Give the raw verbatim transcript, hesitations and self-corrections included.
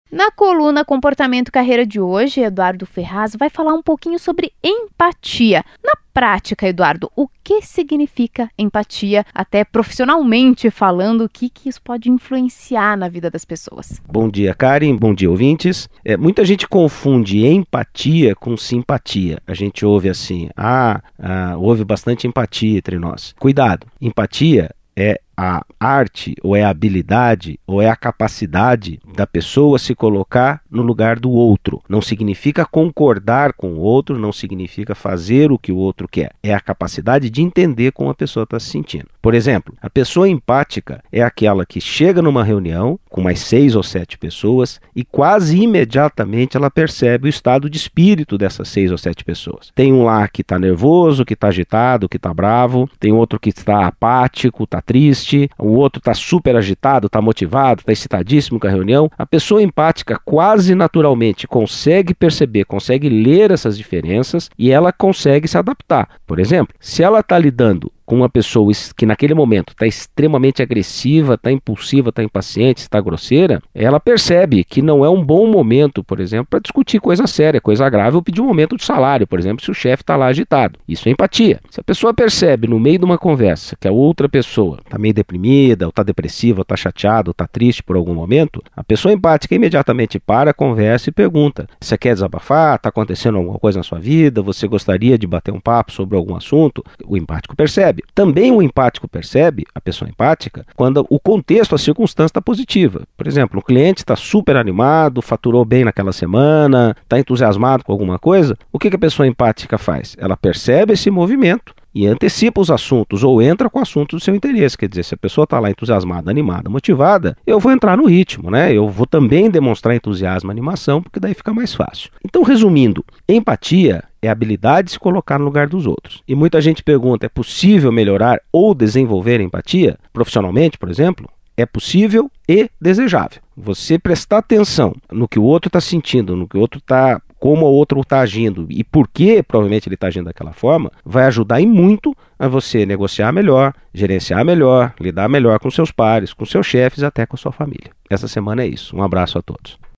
Na coluna Comportamento Carreira de hoje, Eduardo Ferraz vai falar um pouquinho sobre empatia. Na prática, Eduardo, o que significa empatia, até profissionalmente falando, o que, que isso pode influenciar na vida das pessoas? Bom dia, Karen. Bom dia, ouvintes. É, muita gente confunde empatia com simpatia. A gente ouve assim, ah, ah, houve bastante empatia entre nós. Cuidado, empatia é a arte, ou é a habilidade, ou é a capacidade da pessoa se colocar no lugar do outro. Não significa concordar com o outro, não significa fazer o que o outro quer. É a capacidade de entender como a pessoa está se sentindo. Por exemplo, a pessoa empática é aquela que chega numa reunião com mais seis ou sete pessoas e quase imediatamente ela percebe o estado de espírito dessas seis ou sete pessoas. Tem um lá que está nervoso, que está agitado, que está bravo, tem outro que está apático, está triste, o outro está super agitado, está motivado, está excitadíssimo com a reunião. A pessoa empática quase naturalmente consegue perceber, consegue ler essas diferenças e ela consegue se adaptar. Por exemplo, se ela está lidando com uma pessoa que naquele momento está extremamente agressiva, está impulsiva, está impaciente, está grosseira, ela percebe que não é um bom momento, por exemplo, para discutir coisa séria, coisa grave, ou pedir um aumento de salário, por exemplo, se o chefe está lá agitado. Isso é empatia. Se a pessoa percebe no meio de uma conversa que a outra pessoa está meio deprimida, ou está depressiva, ou está chateada, ou está triste por algum momento, a pessoa empática imediatamente para a conversa e pergunta: você quer desabafar? Está acontecendo alguma coisa na sua vida? Você gostaria de bater um papo sobre algum assunto? O empático percebe. Também o empático percebe, a pessoa empática, quando o contexto, a circunstância está positiva. Por exemplo, o cliente está super animado, faturou bem naquela semana, está entusiasmado com alguma coisa. O que que a pessoa empática faz? Ela percebe esse movimento e antecipa os assuntos, ou entra com o assunto do seu interesse. Quer dizer, se a pessoa está lá entusiasmada, animada, motivada, eu vou entrar no ritmo, né? Eu vou também demonstrar entusiasmo, animação, porque daí fica mais fácil. Então, resumindo, empatia é a habilidade de se colocar no lugar dos outros. E muita gente pergunta, é possível melhorar ou desenvolver empatia? Profissionalmente, por exemplo? É possível e desejável. Você prestar atenção no que o outro está sentindo, no que o outro está, como o outro está agindo e por que provavelmente ele está agindo daquela forma, vai ajudar em muito a você negociar melhor, gerenciar melhor, lidar melhor com seus pares, com seus chefes, até com a sua família. Essa semana é isso. Um abraço a todos.